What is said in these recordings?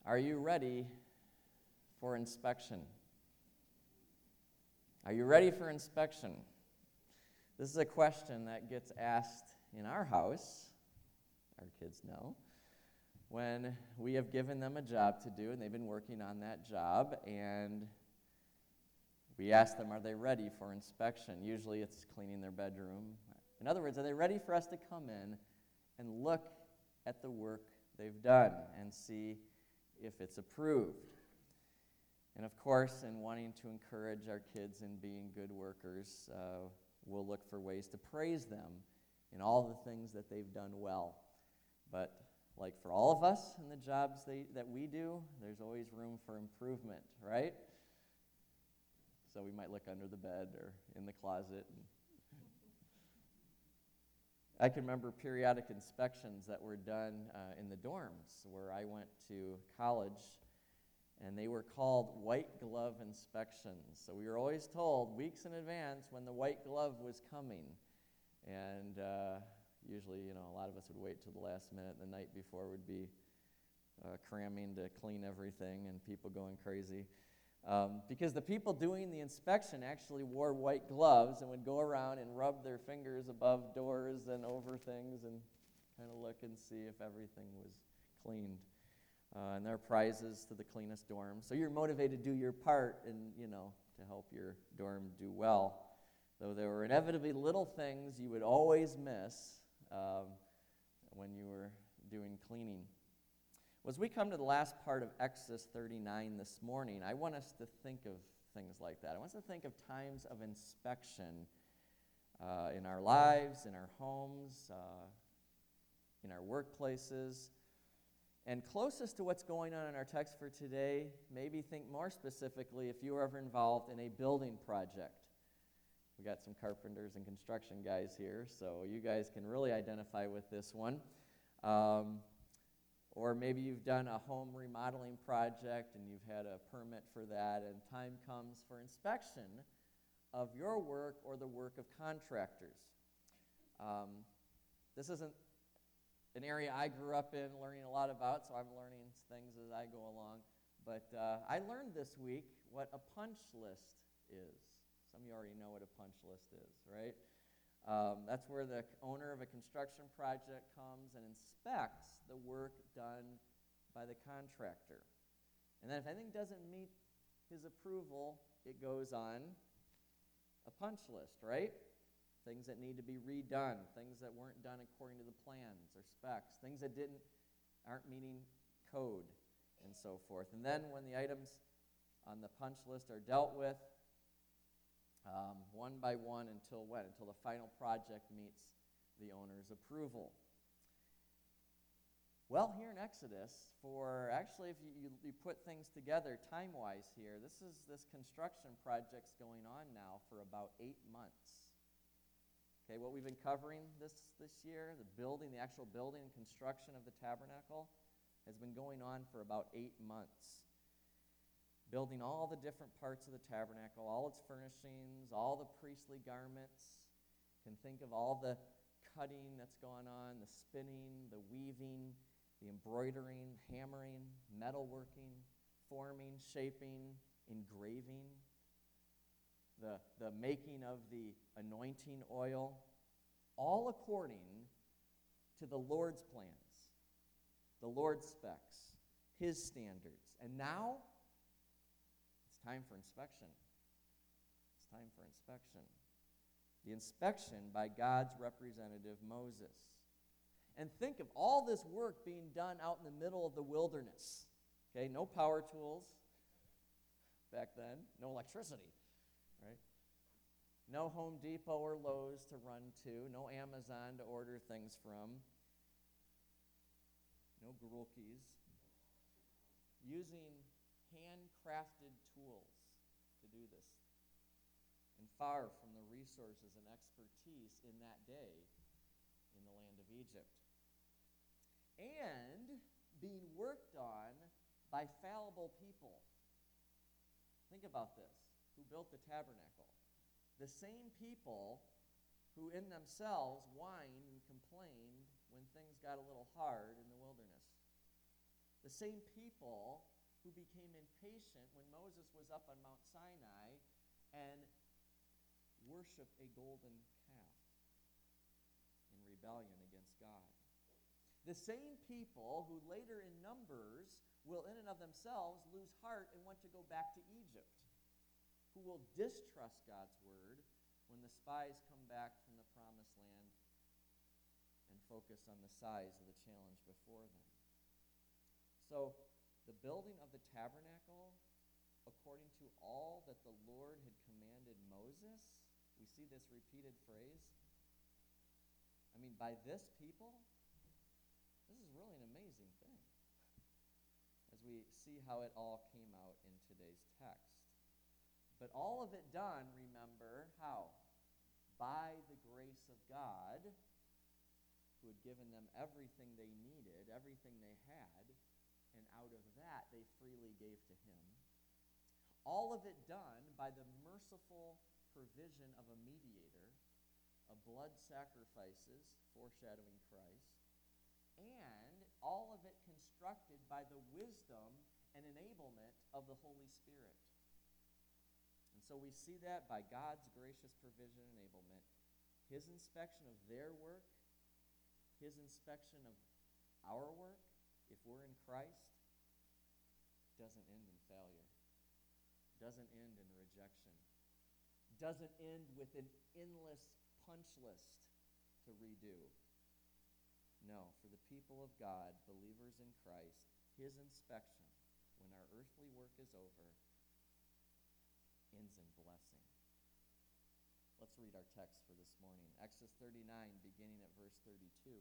Are you ready for inspection? Are you ready for inspection? This is a question that gets asked in our house, our kids know, when we have given them a job to do and they've been working on that job, and we ask them, are they ready for inspection? Usually it's cleaning their bedroom. In other words, are they ready for us to come in and look at the work they've done and see if it's approved? And of course, in wanting to encourage our kids in being good workers, we'll look for ways to praise them in all the things that they've done well. But like for all of us in the jobs that we do, there's always room for improvement, right? So we might look under the bed or in the closet. I can remember periodic inspections that were done in the dorms where I went to college, and they were called white glove inspections. So we were always told weeks in advance when the white glove was coming. And usually, a lot of us would wait till the last minute. The night before would be cramming to clean everything and people going crazy. Because the people doing the inspection actually wore white gloves and would go around and rub their fingers above doors and over things and kind of look and see if everything was cleaned. And there are prizes to the cleanest dorm. So you're motivated to do your part and, to help your dorm do well. Though there were inevitably little things you would always miss when you were doing cleaning. Well, as we come to the last part of Exodus 39 this morning, I want us to think of things like that. I want us to think of times of inspection in our lives, in our homes, in our workplaces. And closest to what's going on in our text for today, maybe think more specifically if you were ever involved in a building project. We got some carpenters and construction guys here, so you guys can really identify with this one. Or maybe you've done a home remodeling project and you've had a permit for that, and time comes for inspection of your work or the work of contractors. This isn't an area I grew up in learning a lot about, so I'm learning things as I go along. But I learned this week what a punch list is. Some of you already know what a punch list is, right? That's where the owner of a construction project comes and inspects the work done by the contractor. And then if anything doesn't meet his approval, it goes on a punch list, right? Things that need to be redone, things that weren't done according to the plans or specs, things that aren't meeting code, and so forth. And then when the items on the punch list are dealt with, one by one until when? Until the final project meets the owner's approval. Well, here in Exodus, if you put things together time-wise here, this construction project's going on now for about 8 months. Okay, what we've been covering this year, the actual building and construction of the tabernacle, has been going on for about 8 months. Building all the different parts of the tabernacle, all its furnishings, all the priestly garments. You can think of all the cutting that's gone on, the spinning, the weaving, the embroidering, hammering, metalworking, forming, shaping, engraving, the making of the anointing oil, all according to the Lord's plans, the Lord's specs, His standards. And now, it's time for inspection. It's time for inspection. The inspection by God's representative, Moses. And think of all this work being done out in the middle of the wilderness. Okay, no power tools back then, no electricity, right? No Home Depot or Lowe's to run to, no Amazon to order things from, no Gurulkis. Using handcrafted tools to do this, and far from the resources and expertise in that day in the land of Egypt. And being worked on by fallible people. Think about this. Who built the tabernacle? The same people who in themselves whined and complained when things got a little hard in the wilderness. The same people who became impatient when Moses was up on Mount Sinai and worshiped a golden calf in rebellion against God. The same people who later in Numbers will in and of themselves lose heart and want to go back to Egypt, who will distrust God's word when the spies come back from the promised land and focus on the size of the challenge before them. So, the building of the tabernacle, according to all that the Lord had commanded Moses, we see this repeated phrase. I mean, by this people, this is really an amazing thing as we see how it all came out in today's text. But all of it done, remember, how? By the grace of God, who had given them everything they needed, everything they had, and out of that they freely gave to him. All of it done by the merciful provision of a mediator, of blood sacrifices foreshadowing Christ, and all of it constructed by the wisdom and enablement of the Holy Spirit. And so we see that by God's gracious provision and enablement, his inspection of their work, his inspection of our work, if we're in Christ, doesn't end in failure, doesn't end in rejection, doesn't end with an endless punch list to redo. No, for the people of God, believers in Christ, his inspection, when our earthly work is over, ends in blessing. Let's read our text for this morning. Exodus 39, beginning at verse 32.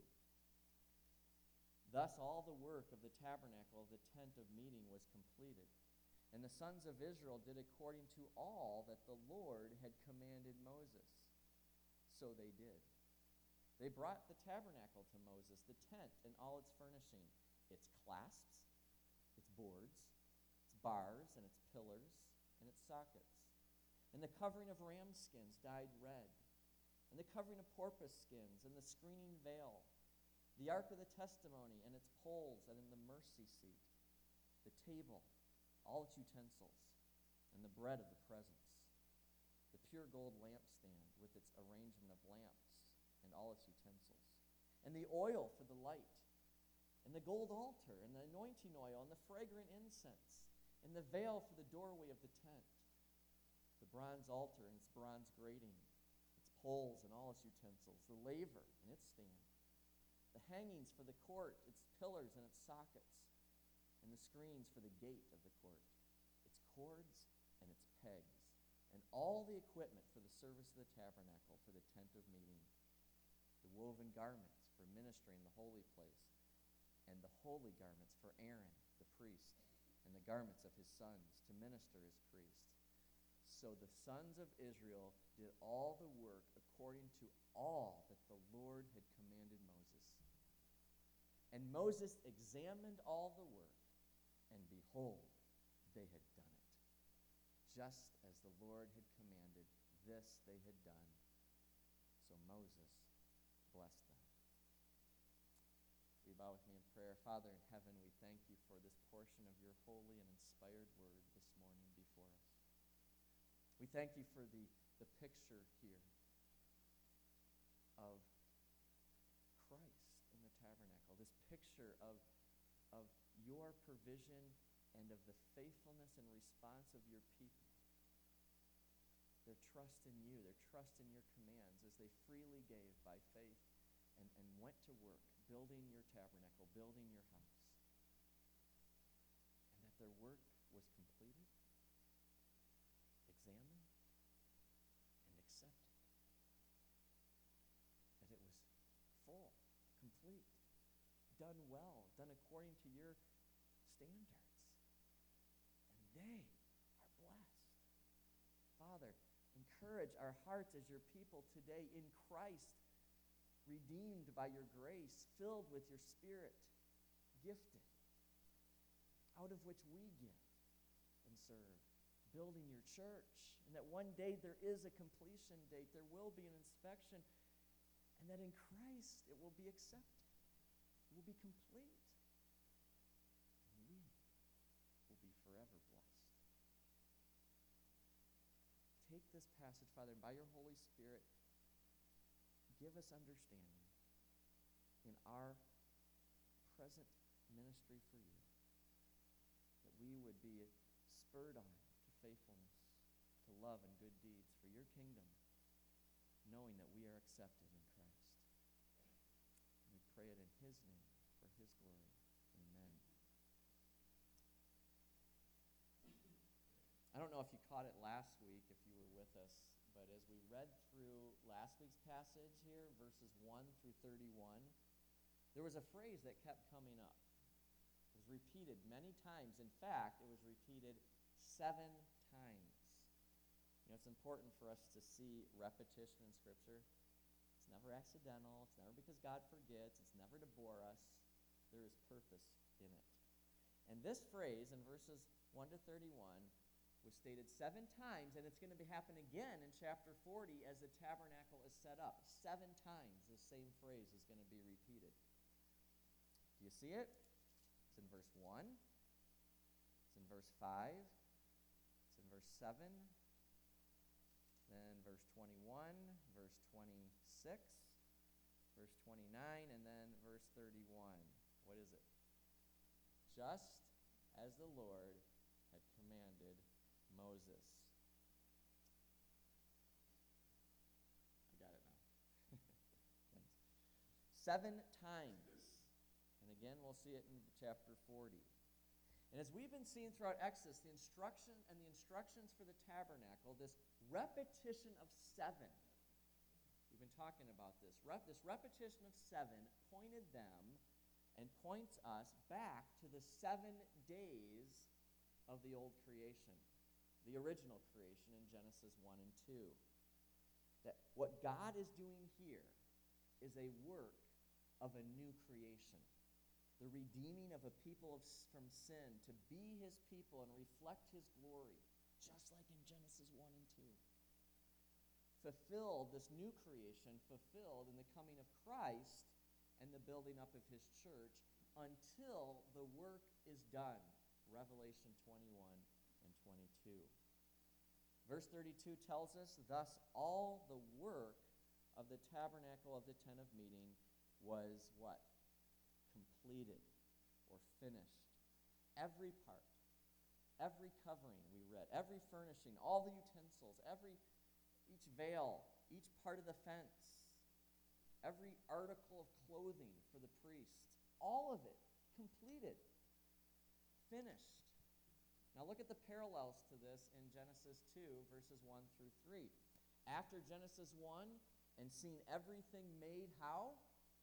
Thus all the work of the tabernacle of the tent of meeting was completed, and the sons of Israel did according to all that the Lord had commanded Moses. So they did. They brought the tabernacle to Moses, the tent and all its furnishing, its clasps, its boards, its bars, and its pillars, and its sockets, and the covering of ram skins dyed red, and the covering of porpoise skins, and the screening veil, the ark of the testimony and its poles, and in the mercy seat, the table, all its utensils, and the bread of the presence, the pure gold lampstand with its arrangement of lamps and all its utensils, and the oil for the light, and the gold altar, and the anointing oil, and the fragrant incense, and the veil for the doorway of the tent, the bronze altar and its bronze grating, its poles and all its utensils, the laver and its stand, the hangings for the court, its pillars and its sockets, and the screens for the gate of the court, its cords and its pegs, and all the equipment for the service of the tabernacle, for the tent of meeting, the woven garments for ministering in the holy place, and the holy garments for Aaron, the priest, and the garments of his sons to minister as priests. So the sons of Israel did all the work according to all that the Lord had commanded Moses. And Moses examined all the work, and behold, they had done it. Just as the Lord had commanded, this they had done. So Moses blessed them. We bow with me in prayer. Father in heaven, we thank you for this portion of your holy and inspired word this morning before us. We thank you for the picture here of Christ in the tabernacle, this picture of your provision and of the faithfulness and response of your people. Their trust in you, their trust in your commands as they freely gave by faith and went to work building your tabernacle, building your house. And that their work was completed, examined, and accepted. That it was full, complete, done well, done according to your standards. And they are blessed. Father, encourage our hearts as your people today in Christ, redeemed by your grace, filled with your Spirit, gifted, out of which we give and serve, building your church, and that one day there is a completion date, there will be an inspection, and that in Christ it will be accepted. It will be complete. And take this passage, Father, and by your Holy Spirit, give us understanding in our present ministry for you, that we would be spurred on to faithfulness, to love and good deeds for your kingdom, knowing that we are accepted in Christ. We pray it in his name, for his glory. Amen. I don't know if you caught it last week, if you were with us, but as we read through last week's passage here, verses 1 through 31, there was a phrase that kept coming up. It was repeated many times. In fact, it was repeated 7 times. You know, it's important for us to see repetition in Scripture. It's never accidental. It's never because God forgets. It's never to bore us. There is purpose in it. And this phrase in verses 1 to 31 was stated 7 times, and it's going to happen again in chapter 40 as the tabernacle is set up. 7 times the same phrase is going to be repeated. Do you see it? It's in verse 1. It's in verse 5. It's in verse 7. Then verse 21, verse 26, verse 29, and then verse 31. What is it? Just as the Lord had commanded Moses. I got it now. Thanks. 7 times. And again, we'll see it in chapter 40. And as we've been seeing throughout Exodus, the instructions for the tabernacle, this repetition of 7, we've been talking about this. This repetition of 7 pointed them and points us back to the 7 days of the old creation, the original creation in Genesis 1 and 2. That what God is doing here is a work of a new creation. The redeeming of a people from sin to be his people and reflect his glory, just like in Genesis 1 and 2. Fulfilled, this new creation, fulfilled in the coming of Christ and the building up of his church until the work is done. Revelation 21 and 22. Verse 32 tells us, thus all the work of the tabernacle of the tent of meeting was what? Completed or finished. Every part, every covering we read, every furnishing, all the utensils, each veil, each part of the fence, every article of clothing for the priests, all of it completed, finished. Now look at the parallels to this in Genesis 2, verses 1 through 3. After Genesis 1 and seeing everything made how?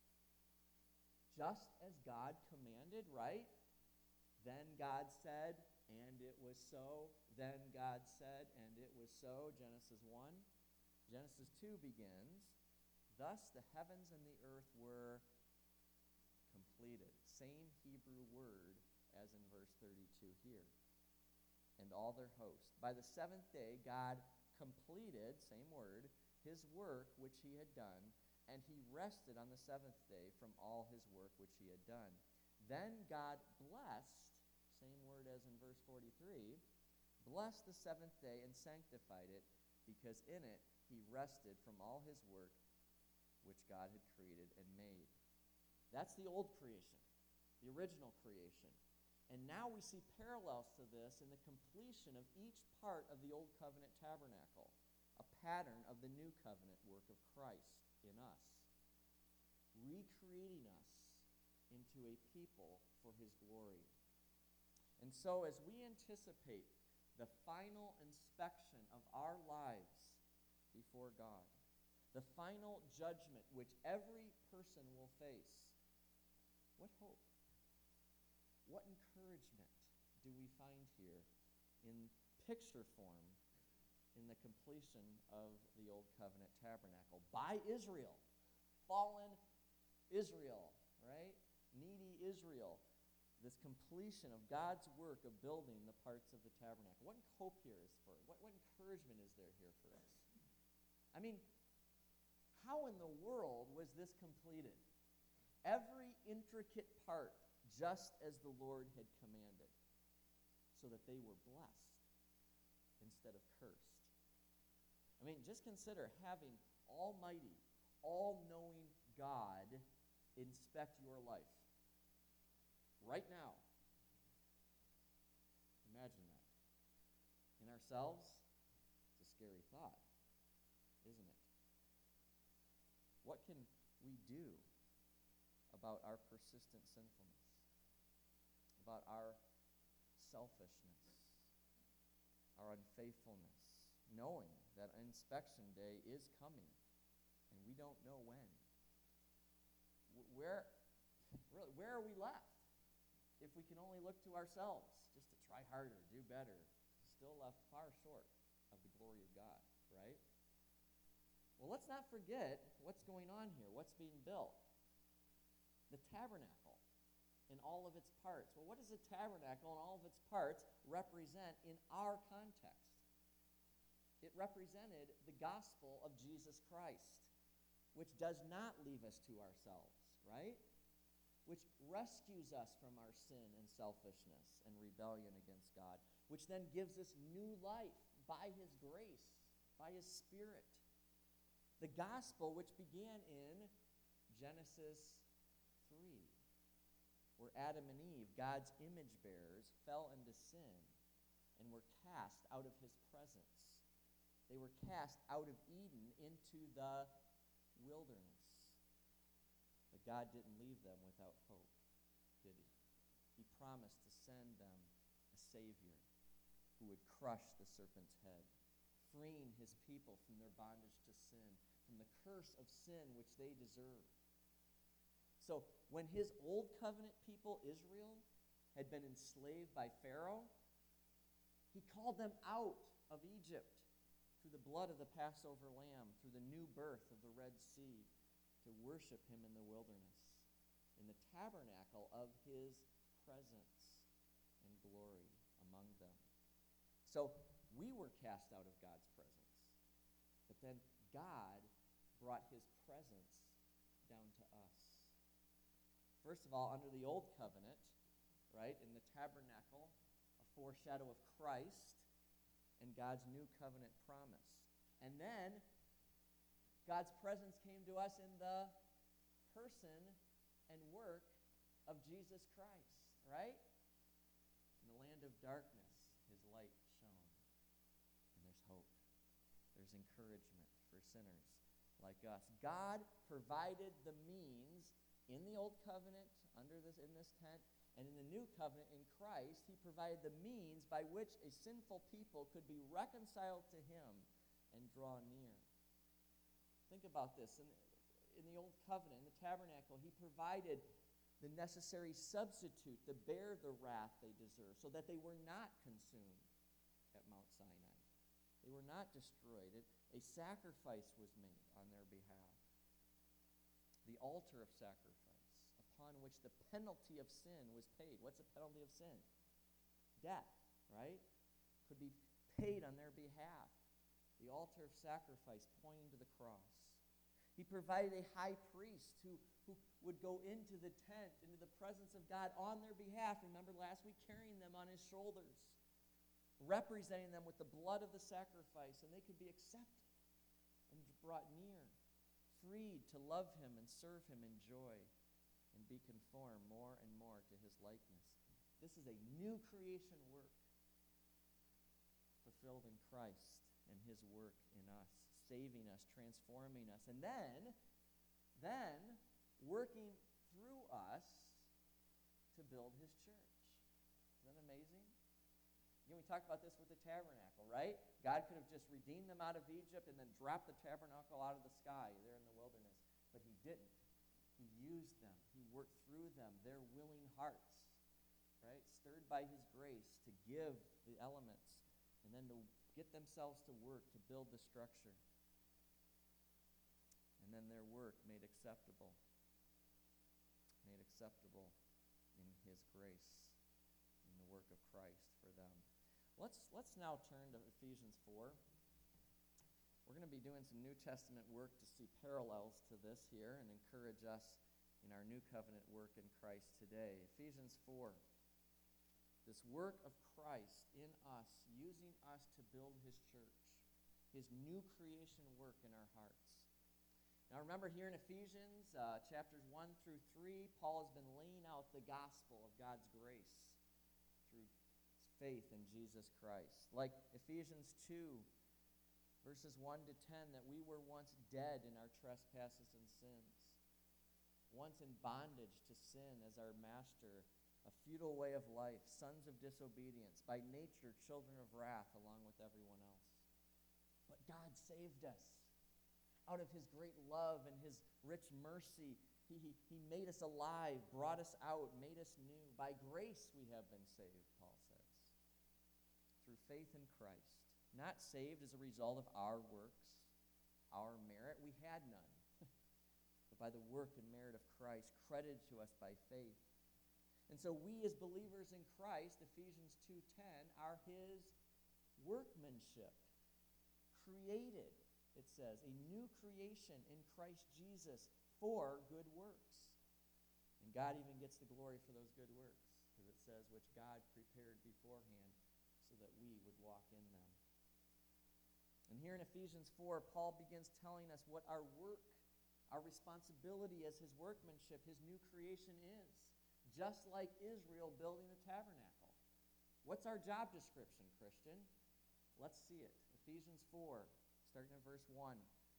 Just as God commanded, right? Then God said, and it was so. Then God said, and it was so. Genesis 1. Genesis 2 begins, thus the heavens and the earth were completed. Same Hebrew word as in verse 32 here. And all their host. By the seventh day, God completed, same word, his work which he had done, and he rested on the seventh day from all his work which he had done. Then God blessed, same word as in verse 43, blessed the seventh day and sanctified it, because in it he rested from all his work which God had created and made. That's the old creation, the original creation. And now we see parallels to this in the completion of each part of the Old Covenant tabernacle, a pattern of the New Covenant work of Christ in us, recreating us into a people for his glory. And so as we anticipate the final inspection of our lives before God, the final judgment which every person will face, what hope? What encouragement do we find here in picture form in the completion of the Old Covenant tabernacle by Israel, fallen Israel, right? Needy Israel. This completion of God's work of building the parts of the tabernacle. What hope here is for? What encouragement is there here for us? I mean, how in the world was this completed? Every intricate part, just as the Lord had commanded, so that they were blessed instead of cursed. I mean, just consider having almighty, all-knowing God inspect your life right now. Imagine that. In ourselves, it's a scary thought, isn't it? What can we do about our persistent sinfulness, about our selfishness, our unfaithfulness, knowing that inspection day is coming and we don't know when? Where are we left if we can only look to ourselves just to try harder, do better? Still left far short of the glory of God, right? Well, let's not forget what's going on here, what's being built. The tabernacle in all of its parts. Well, what does the tabernacle in all of its parts represent in our context? It represented the gospel of Jesus Christ, which does not leave us to ourselves, right? Which rescues us from our sin and selfishness and rebellion against God, which then gives us new life by his grace, by his Spirit. The gospel which began in Genesis 3, where Adam and Eve, God's image bearers, fell into sin and were cast out of his presence. They were cast out of Eden into the wilderness. But God didn't leave them without hope, did he? He promised to send them a Savior who would crush the serpent's head, freeing his people from their bondage to sin, from the curse of sin which they deserved. So when his old covenant people, Israel, had been enslaved by Pharaoh, he called them out of Egypt through the blood of the Passover lamb, through the new birth of the Red Sea, to worship him in the wilderness, in the tabernacle of his presence and glory among them. So we were cast out of God's presence, but then God brought his presence down to us. First of all, under the old covenant, right, in the tabernacle, a foreshadow of Christ and God's new covenant promise. And then God's presence came to us in the person and work of Jesus Christ, right? In the land of darkness, his light shone. And there's hope. There's encouragement for sinners like us. God provided the means in the old covenant, in this tent, and in the new covenant in Christ. He provided the means by which a sinful people could be reconciled to him and draw near. Think about this. In the old covenant, in the tabernacle, he provided the necessary substitute to bear the wrath they deserve so that they were not consumed at Mount Sinai. They were not destroyed. A sacrifice was made on their behalf. The altar of sacrifice, upon which the penalty of sin was paid. What's the penalty of sin? Death, right? Could be paid on their behalf. The altar of sacrifice pointing to the cross. He provided a high priest who would go into the tent, into the presence of God on their behalf. Remember last week, carrying them on his shoulders, representing them with the blood of the sacrifice, and they could be accepted and brought near, freed to love him and serve him in joy and be conformed more and more to his likeness. This is a new creation work fulfilled in Christ and his work in us, saving us, transforming us, and then working through us to build his church. Isn't that amazing? Again, we talked about this with the tabernacle, right? God could have just redeemed them out of Egypt and then dropped the tabernacle out of the sky there in the wilderness, but he didn't. He used them. He worked through them, their willing hearts, right? Stirred by his grace to give the elements and then to get themselves to work to build the structure. And then their work made acceptable in his grace, in the work of Christ for them. Let's now turn to Ephesians 4. We're going to be doing some New Testament work to see parallels to this here and encourage us in our new covenant work in Christ today. Ephesians 4. This work of Christ in us, using us to build his church. his new creation work in our hearts. Now remember, here in Ephesians chapters 1 through 3, Paul has been laying out the gospel of God's grace through faith in Jesus Christ. Like Ephesians 2, verses 1 to 10, that we were once dead in our trespasses and sins, once in bondage to sin as our master, a futile way of life, sons of disobedience, by nature children of wrath along with everyone else. But God saved us. Out of his great love and his rich mercy, he made us alive, brought us out, made us new. By grace we have been saved, Paul says, through faith in Christ. Not saved as a result of our works, our merit. We had none. But by the work and merit of Christ, credited to us by faith. And so we as believers in Christ, Ephesians 2:10, are his workmanship, created, it says, a new creation in Christ Jesus for good works. And God even gets the glory for those good works, because it says, which God prepared beforehand so that we would walk in them. And here in Ephesians 4, Paul begins telling us what our work, our responsibility as his workmanship, his new creation is. Just like Israel building the tabernacle. What's our job description, Christian? Let's see it. Ephesians 4, starting in verse 1.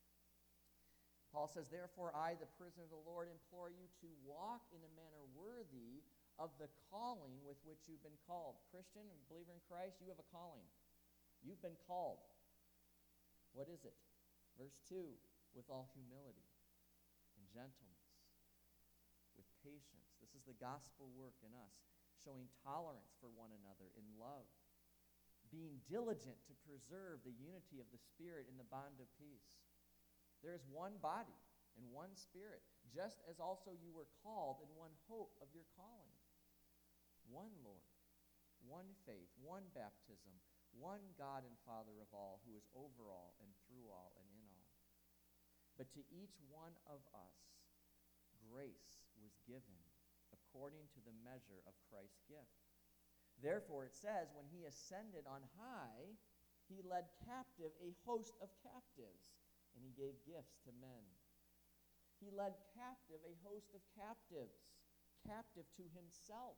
Paul says, therefore I, the prisoner of the Lord, implore you to walk in a manner worthy of the calling with which you've been called. Christian, believer in Christ, you have a calling. You've been called. What is it? Verse 2, with all humility and gentleness, with patience. This is the gospel work in us, showing tolerance for one another in love, being diligent to preserve the unity of the Spirit in the bond of peace. There is one body and one Spirit, just as also you were called in one hope of your calling. One Lord, one faith, one baptism, one God and Father of all, who is over all and through all and in all. But to each one of us, grace was given according to the measure of Christ's gift. Therefore, it says, when he ascended on high, he led captive a host of captives, and he gave gifts to men. He led captive a host of captives, captive to himself,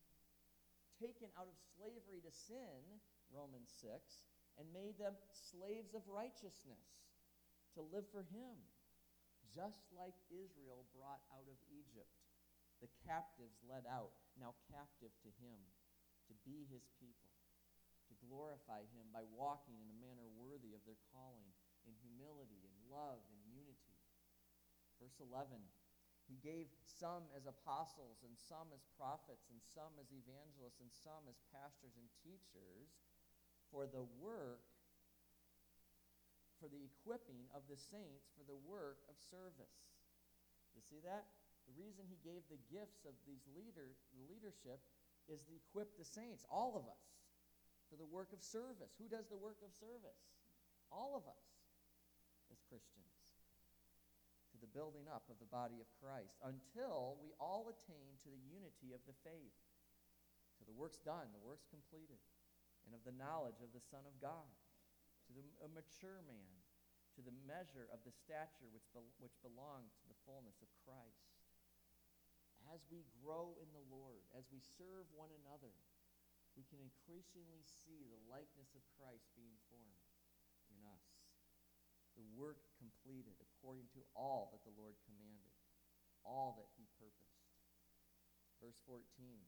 taken out of slavery to sin, Romans 6, and made them slaves of righteousness, to live for him, just like Israel brought out of Egypt, the captives led out, now captive to him, to be his people, to glorify him by walking in a manner worthy of their calling, in humility and love and unity. Verse 11, he gave some as apostles, and some as prophets, and some as evangelists, and some as pastors and teachers, for the work, for the equipping of the saints, for the work of service. You see that? The reason he gave the gifts of these leadership is to equip the saints, all of us, for the work of service. Who does the work of service? All of us as Christians, to the building up of the body of Christ, until we all attain to the unity of the faith, to the works done, the works completed, and of the knowledge of the Son of God, to a mature man, to the measure of the stature which belongs to the fullness of Christ. As we grow in the Lord, as we serve one another, we can increasingly see the likeness of Christ being formed in us. The work completed according to all that the Lord commanded, all that he purposed. Verse 14,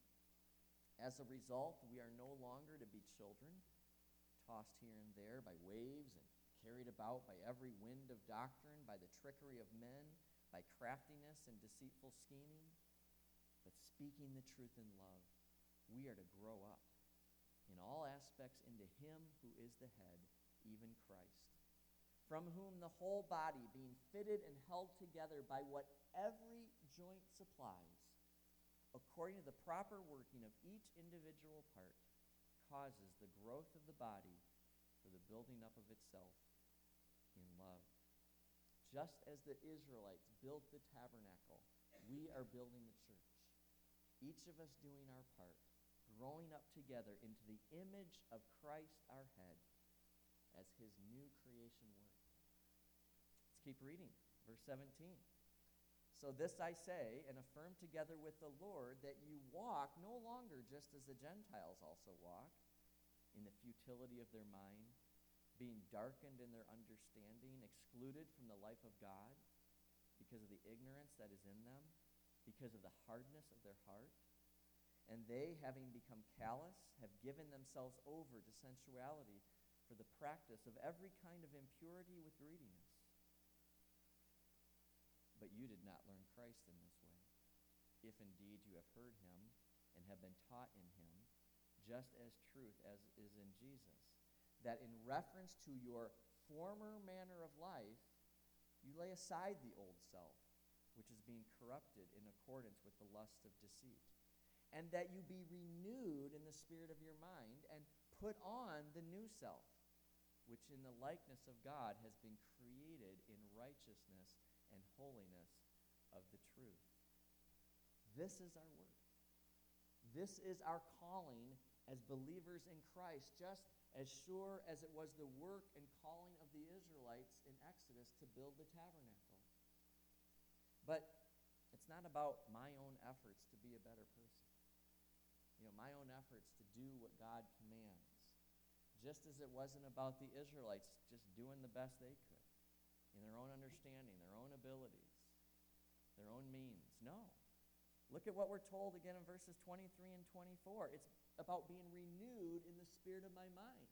as a result, we are no longer to be children, tossed here and there by waves and carried about by every wind of doctrine, by the trickery of men, by craftiness and deceitful scheming. But speaking the truth in love, we are to grow up in all aspects into him who is the head, even Christ, from whom the whole body, being fitted and held together by what every joint supplies, according to the proper working of each individual part, causes the growth of the body for the building up of itself in love. Just as the Israelites built the tabernacle, we are building the church. Each of us doing our part, growing up together into the image of Christ our head, as his new creation work. Let's keep reading. Verse 17. So this I say, and affirm together with the Lord, that you walk no longer just as the Gentiles also walk, in the futility of their mind, being darkened in their understanding, excluded from the life of God, because of the ignorance that is in them, because of the hardness of their heart. And they, having become callous, have given themselves over to sensuality for the practice of every kind of impurity with greediness. But you did not learn Christ in this way, if indeed you have heard him and have been taught in him, just as truth as is in Jesus, that in reference to your former manner of life, you lay aside the old self, which is being corrupted in accordance with the lust of deceit, and that you be renewed in the spirit of your mind, and put on the new self, which in the likeness of God has been created in righteousness and holiness of the truth. This is our work. This is our calling as believers in Christ, just as sure as it was the work and calling of the Israelites in Exodus to build the tabernacle. But it's not about my own efforts to be a better person. My own efforts to do what God commands. Just as it wasn't about the Israelites just doing the best they could in their own understanding, their own abilities, their own means. No. Look at what we're told again in verses 23 and 24. It's about being renewed in the spirit of my mind.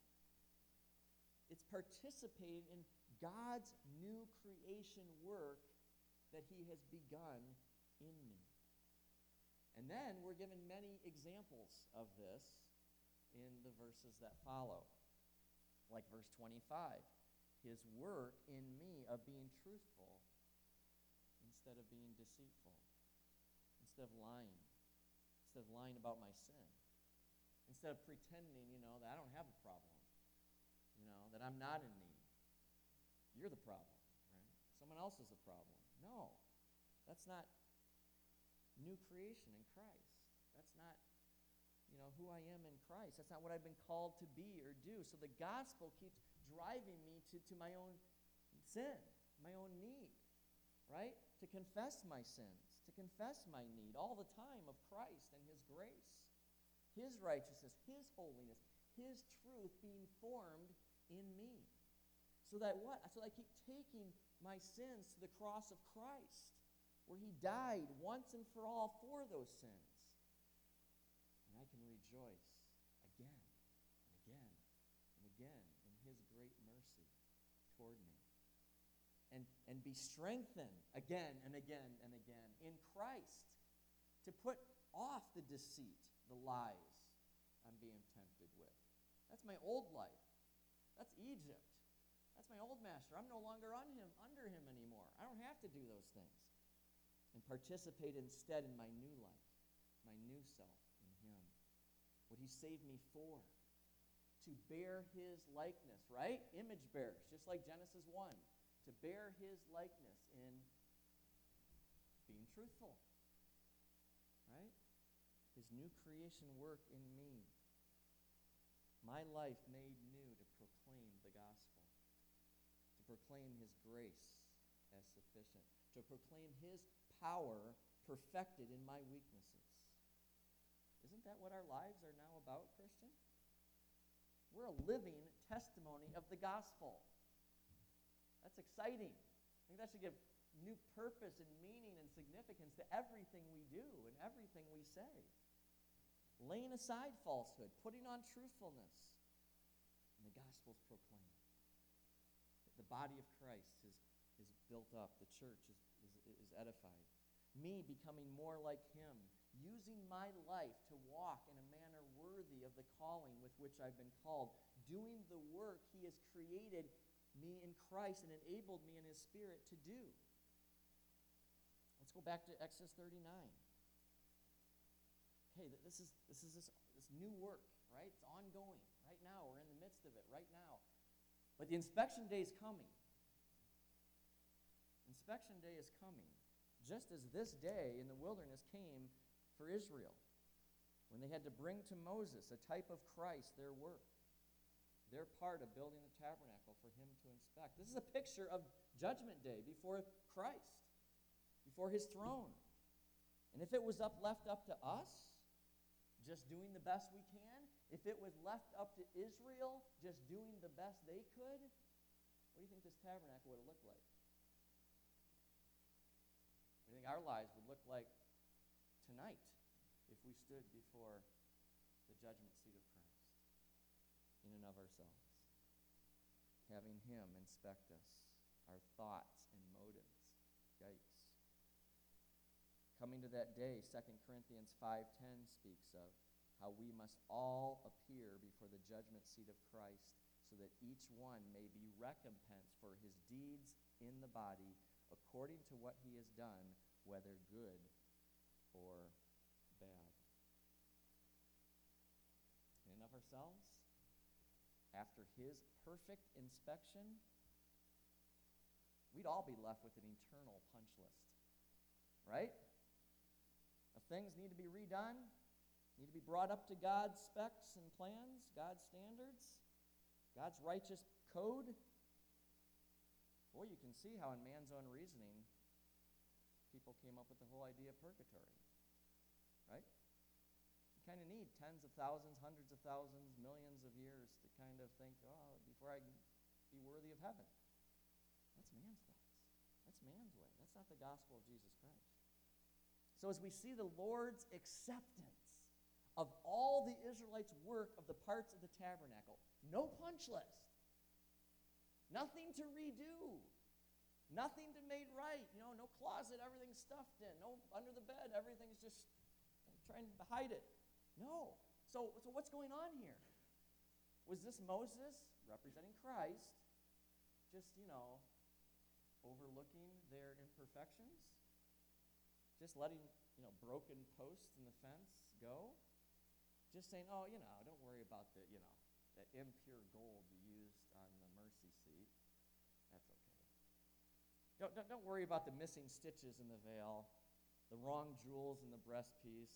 It's participating in God's new creation work that he has begun in me. And then we're given many examples of this in the verses that follow. Like verse 25, his work in me of being truthful instead of being deceitful, instead of lying about my sin, instead of pretending, that I don't have a problem, that I'm not in need. You're the problem, right? Someone else is the problem. No, that's not new creation in Christ. That's not, who I am in Christ. That's not what I've been called to be or do. So the gospel keeps driving me to my own sin, my own need, right? To confess my sins, to confess my need all the time of Christ and his grace, his righteousness, his holiness, his truth being formed in me. So that what? So I keep taking my sins to the cross of Christ, where he died once and for all for those sins. And I can rejoice again and again and again in his great mercy toward me. And be strengthened again and again and again in Christ to put off the deceit, the lies I'm being tempted with. That's my old life. That's Egypt. That's my old master. I'm no longer under him anymore. I don't have to do those things. And participate instead in my new life, my new self in him. What he saved me for. To bear his likeness, right? Image bearers, just like Genesis 1. To bear his likeness in being truthful, right? His new creation work in me. My life made new to proclaim the gospel. To proclaim his grace as sufficient. To proclaim his power perfected in my weaknesses. Isn't that what our lives are now about, Christian? We're a living testimony of the gospel. That's exciting. I think that should give new purpose and meaning and significance to everything we do and everything we say. Laying aside falsehood, putting on truthfulness, and the gospel's proclaimed. The body of Christ is built up. The church is edified. Me becoming more like him, using my life to walk in a manner worthy of the calling with which I've been called, doing the work he has created me in Christ and enabled me in his spirit to do. Let's go back to Exodus 39. Hey, this is this new work, right? It's ongoing right now. We're in the midst of it right now. But the inspection day is coming. Inspection day is coming, just as this day in the wilderness came for Israel, when they had to bring to Moses, a type of Christ, their work. They're part of building the tabernacle for him to inspect. This is a picture of Judgment Day before Christ, before his throne. And if it was left up to us, just doing the best we can, if it was left up to Israel, just doing the best they could, what do you think this tabernacle would have looked like? What do you think our lives would look like tonight if we stood before the judgment seat of Christ in and of ourselves, having him inspect us, our thoughts and motives? Yikes. Coming to that day, 2 Corinthians 5:10 speaks of how we must all appear before the judgment seat of Christ so that each one may be recompensed for his deeds in the body according to what he has done, whether good or bad. In and of ourselves, after his perfect inspection, we'd all be left with an eternal punch list, right? If things need to be redone, need to be brought up to God's specs and plans, God's standards, God's righteous code. Boy, you can see how in man's own reasoning, people came up with the whole idea of purgatory, right? You kind of need tens of thousands, hundreds of thousands, millions of years to kind of think, oh, before I can be worthy of heaven. That's man's thoughts. That's man's way. That's not the gospel of Jesus Christ. So as we see the Lord's acceptance of all the Israelites' work of the parts of the tabernacle, no punch list, nothing to redo, nothing to make right, no closet, everything's stuffed in, no under the bed, everything's just trying to hide it. No. So what's going on here? Was this Moses, representing Christ, just, overlooking their imperfections? Just letting, broken posts in the fence go? Just saying, oh, don't worry about the impure gold you used on the mercy seat. That's okay. Don't worry about the missing stitches in the veil, the wrong jewels in the breastpiece.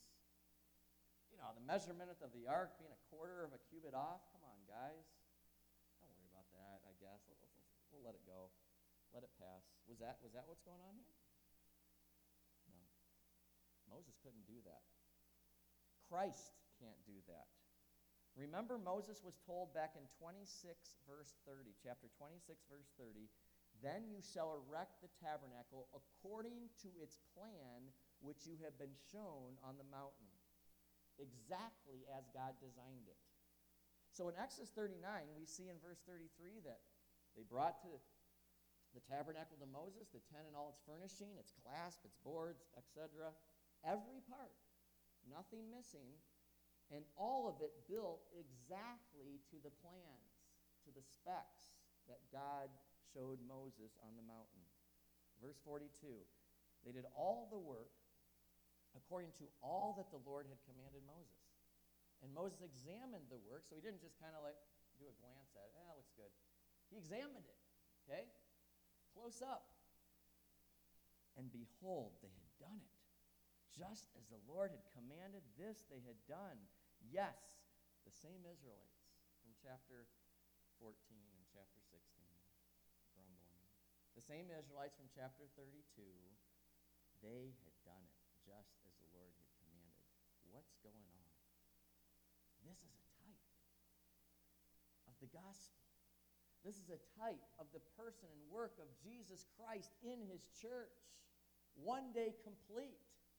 The measurement of the ark being a quarter of a cubit off. Come on, guys. Don't worry about that, I guess. We'll let it go. Let it pass. Was that what's going on here? No. Moses couldn't do that. Christ can't do that. Remember, Moses was told back in 26 verse 30, chapter 26 verse 30, then you shall erect the tabernacle according to its plan which you have been shown on the mountain, exactly as God designed it. So in Exodus 39, we see in verse 33 that they brought to the tabernacle to Moses, the tent and all its furnishing, its clasp, its boards, etc. Every part, nothing missing, and all of it built exactly to the plans, to the specs that God showed Moses on the mountain. Verse 42, they did all the work according to all that the Lord had commanded Moses. And Moses examined the work, so he didn't just kind of do a glance at it. Looks good. He examined it, okay? Close up. And behold, they had done it. Just as the Lord had commanded, this they had done. Yes, the same Israelites from chapter 14 and chapter 16, grumbling. The same Israelites from chapter 32, they had done it just as the Lord had commanded. What's going on? This is a type of the gospel. This is a type of the person and work of Jesus Christ in his church. One day complete.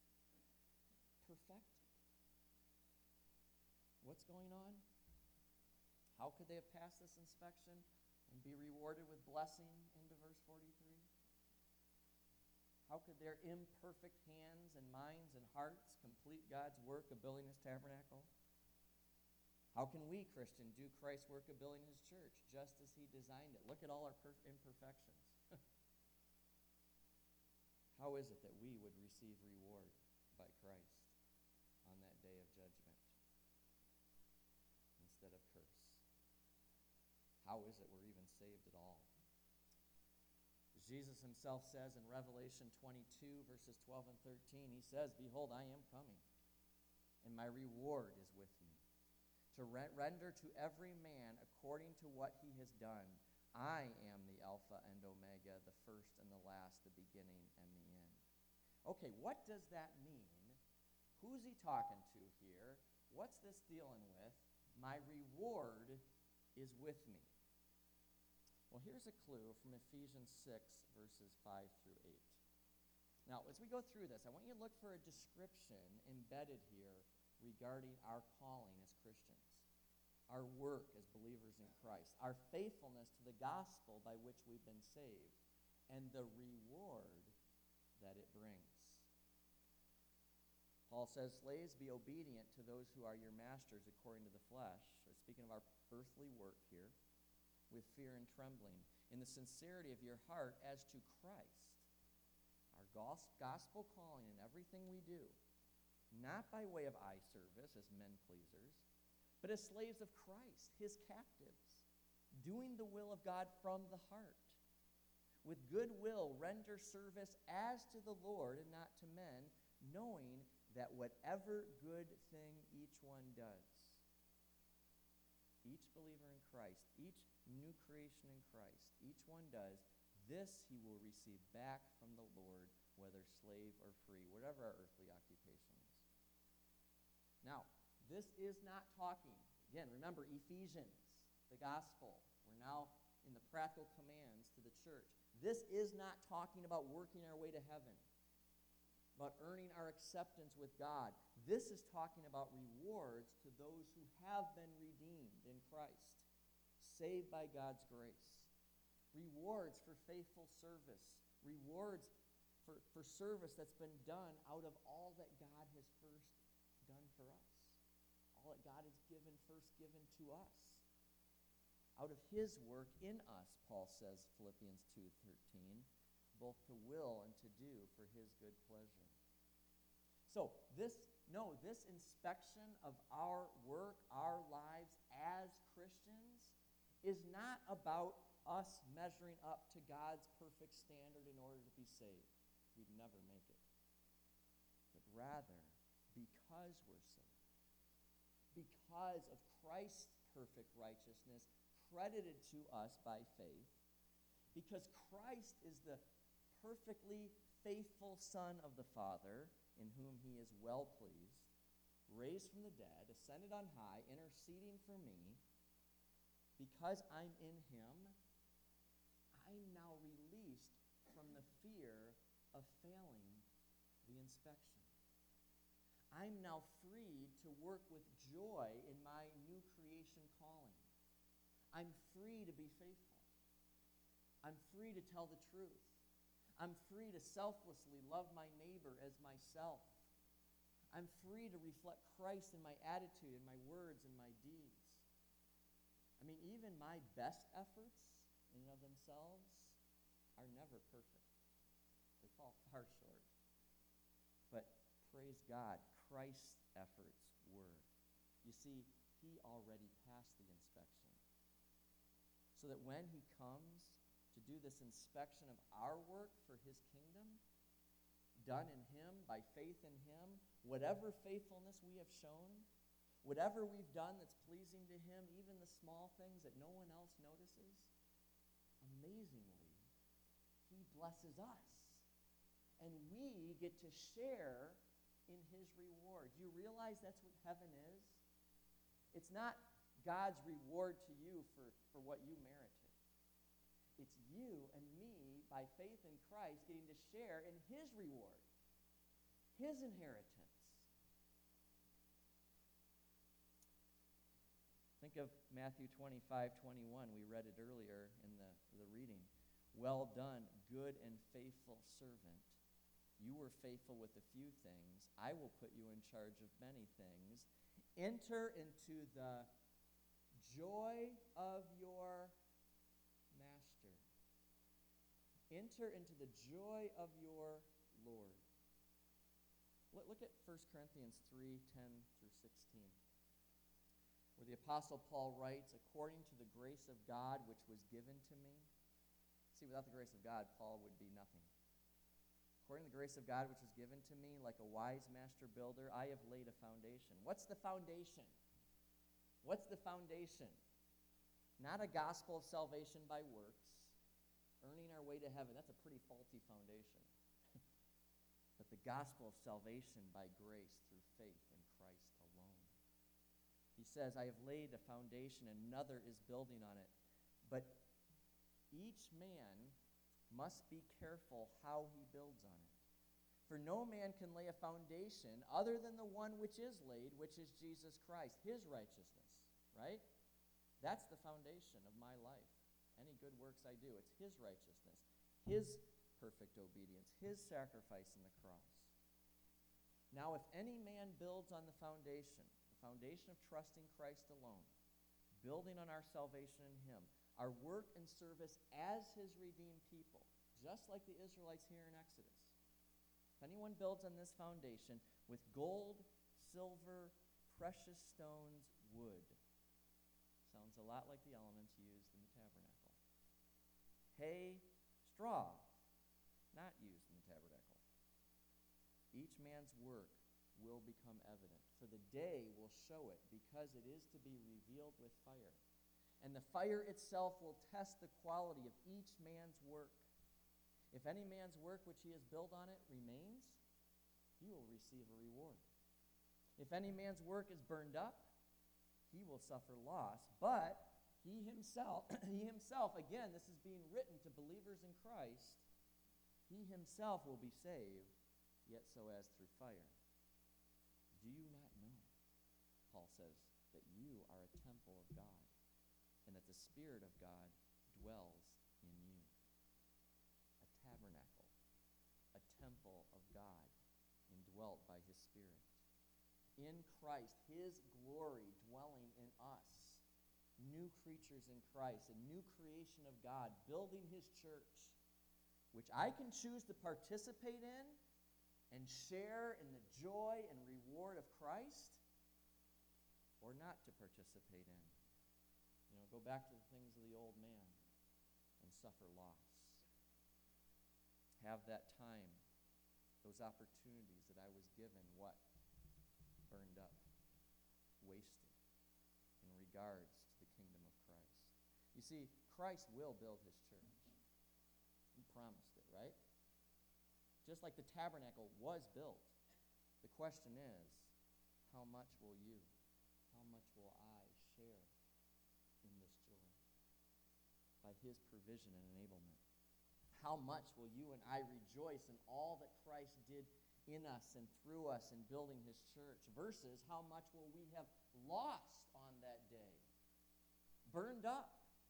Perfected. What's going on? How could they have passed this inspection and be rewarded with blessing into verse 43? How could their imperfect hands and minds and hearts complete God's work of building his tabernacle? How can we, Christian, do Christ's work of building his church just as he designed it? Look at all our imperfections. How is it that we would receive reward by Christ on that day of judgment instead of curse? How is it we're even saved at all? As Jesus himself says in Revelation 22, verses 12 and 13, he says, behold, I am coming, and my reward is with me, to render to every man according to what he has done. I am the Alpha and Omega, the first and the last, the beginning and the end. Okay, what does that mean? Who's he talking to here? What's this dealing with? My reward is with me. Well, here's a clue from Ephesians 6, verses 5 through 8. Now, as we go through this, I want you to look for a description embedded here regarding our calling as Christians, our work as believers in Christ, our faithfulness to the gospel by which we've been saved, and the reward that it brings. Paul says, slaves, be obedient to those who are your masters according to the flesh, or speaking of our earthly work here, with fear and trembling, in the sincerity of your heart as to Christ, our gospel calling in everything we do, not by way of eye service as men pleasers, but as slaves of Christ, his captives, doing the will of God from the heart. With good will render service as to the Lord and not to men, knowing that whatever good thing each one does, each believer in Christ, each new creation in Christ, each one does, this he will receive back from the Lord, whether slave or free, whatever our earthly occupation is. Now, this is not talking, again, remember Ephesians, the gospel. We're now in the practical commands to the church. This is not talking about working our way to heaven, about earning our acceptance with God. This is talking about rewards to those who have been redeemed in Christ, saved by God's grace. Rewards for faithful service. Rewards for service that's been done out of all that God has first done for us. All that God has first given to us. Out of his work in us, Paul says, Philippians 2:13, both to will and to do for his good pleasure. So this inspection of our work, our lives as Christians, is not about us measuring up to God's perfect standard in order to be saved. We'd never make it. But rather, because we're saved, because of Christ's perfect righteousness credited to us by faith, because Christ is the perfectly faithful Son of the Father, in whom he is well pleased, raised from the dead, ascended on high, interceding for me, because I'm in him, I'm now released from the fear of failing the inspection. I'm now free to work with joy in my new creation calling. I'm free to be faithful. I'm free to tell the truth. I'm free to selflessly love my neighbor as myself. I'm free to reflect Christ in my attitude, in my words, and my deeds. I mean, even my best efforts in and of themselves are never perfect. They fall far short. But praise God, Christ's efforts were. You see, he already passed the inspection. So that when he comes to do this inspection of our work for his kingdom, done in him, by faith in him, whatever faithfulness we have shown, whatever we've done that's pleasing to him, even the small things that no one else notices, amazingly, he blesses us. And we get to share in his reward. Do you realize that's what heaven is? It's not God's reward to you for what you merited. It's you and me, by faith in Christ, getting to share in his reward, his inheritance. Think of Matthew 25:21. We read it earlier in the reading. Well done, good and faithful servant. You were faithful with a few things. I will put you in charge of many things. Enter into the joy of your master. Enter into the joy of your Lord. Look at 1 Corinthians 3:10 through 16, where the Apostle Paul writes, according to the grace of God which was given to me. See, without the grace of God, Paul would be nothing. According to the grace of God which was given to me, like a wise master builder, I have laid a foundation. What's the foundation? What's the foundation? Not a gospel of salvation by works, earning our way to heaven. That's a pretty faulty foundation. But the gospel of salvation by grace through faith in Christ alone. He says, I have laid a foundation, another is building on it. But each man must be careful how he builds on it. For no man can lay a foundation other than the one which is laid, which is Jesus Christ, his righteousness, right? That's the foundation of my life. Any good works I do, it's his righteousness, his perfect obedience, his sacrifice in the cross. Now, if any man builds on the foundation of trusting Christ alone, building on our salvation in him, our work and service as his redeemed people, just like the Israelites here in Exodus. If anyone builds on this foundation with gold, silver, precious stones, wood, sounds a lot like the elements used in the tabernacle. Hay, straw, not used in the tabernacle. Each man's work will become evident, for the day will show it, because it is to be revealed with fire. And the fire itself will test the quality of each man's work. If any man's work which he has built on it remains, he will receive a reward. If any man's work is burned up, he will suffer loss, but he himself, again, this is being written to believers in Christ, he himself will be saved, yet so as through fire. Do you not know, Paul says, that you are a temple of God, and that the Spirit of God dwells in you? A tabernacle, a temple of God, indwelt by his Spirit. In Christ, his glory dwelling in us, new creatures in Christ, a new creation of God, building his church, which I can choose to participate in and share in the joy and reward of Christ, or not to participate in. Go back to the things of the old man and suffer loss. Have that time, those opportunities that I was given, what? Burned up, wasted in regards to the kingdom of Christ. You see, Christ will build his church. He promised it, right? Just like the tabernacle was built. The question is, how much will you, how much will I share in this joy by his provision and enablement? How much will you and I rejoice in all that Christ did in us and through us in building his church, versus how much will we have lost on that day, burned up?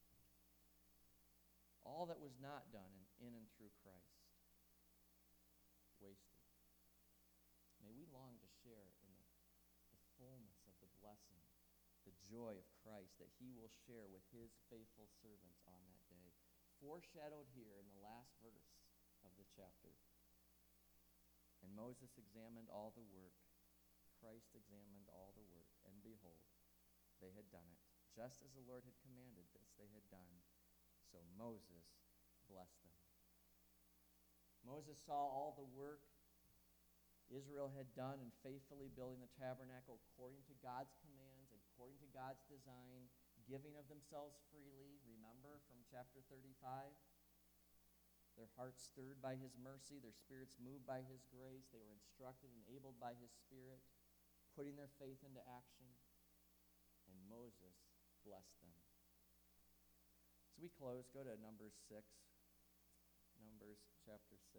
All that was not done in and through Christ, wasted. May we long to share in the fullness of the blessing, the joy of Christ that he will share with his faithful servants on that day, foreshadowed here in the last verse of the chapter. And Moses examined all the work. Christ examined all the work. And behold, they had done it. Just as the Lord had commanded this, they had done. So Moses blessed them. Moses saw all the work Israel had done in faithfully building the tabernacle according to God's commands, according to God's design, giving of themselves freely. Remember from chapter 35? Their hearts stirred by his mercy, their spirits moved by his grace. They were instructed and enabled by his Spirit, putting their faith into action. And Moses blessed them. So we close. Go to Numbers 6. Numbers chapter 6.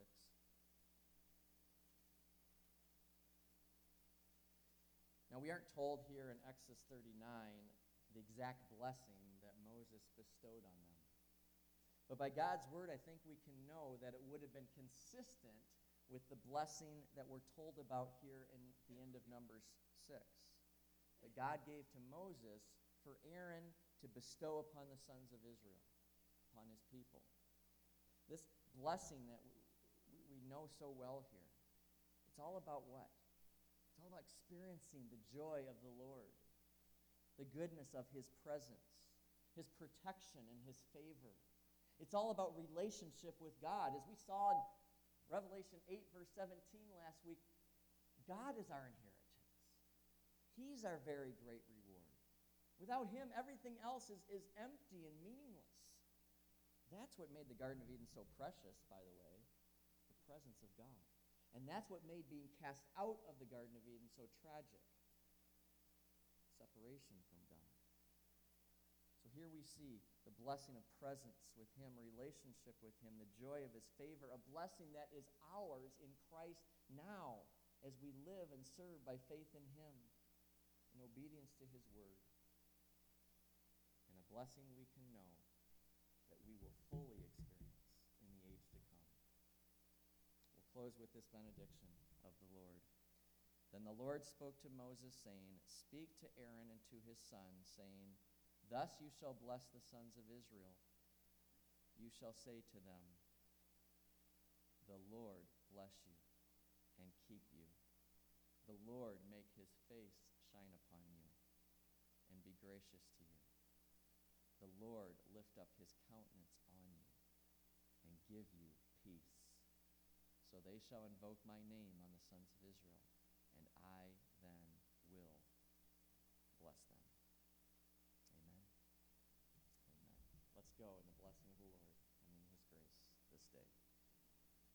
Now we aren't told here in Exodus 39 the exact blessing that Moses bestowed on them. But by God's word, I think we can know that it would have been consistent with the blessing that we're told about here in the end of Numbers 6. That God gave to Moses for Aaron to bestow upon the sons of Israel, upon his people. This blessing that we know so well here, it's all about what? It's all about experiencing the joy of the Lord, the goodness of his presence, his protection and his favor. It's all about relationship with God. As we saw in Revelation 8, verse 17 last week, God is our inheritance. He's our very great reward. Without him, everything else is empty and meaningless. That's what made the Garden of Eden so precious, by the way, the presence of God. And that's what made being cast out of the Garden of Eden so tragic. Separation from God. So here we see the blessing of presence with him, relationship with him, the joy of his favor, a blessing that is ours in Christ now as we live and serve by faith in him, in obedience to his word. And a blessing we can know that we will fully experience in the age to come. We'll close with this benediction of the Lord. Then the Lord spoke to Moses, saying, Speak to Aaron and to his sons, saying, Thus you shall bless the sons of Israel. You shall say to them, The Lord bless you and keep you. The Lord make his face shine upon you and be gracious to you. The Lord lift up his countenance on you and give you peace. So they shall invoke my name on the sons of Israel, and I then will bless them. Amen. Amen. Let's go.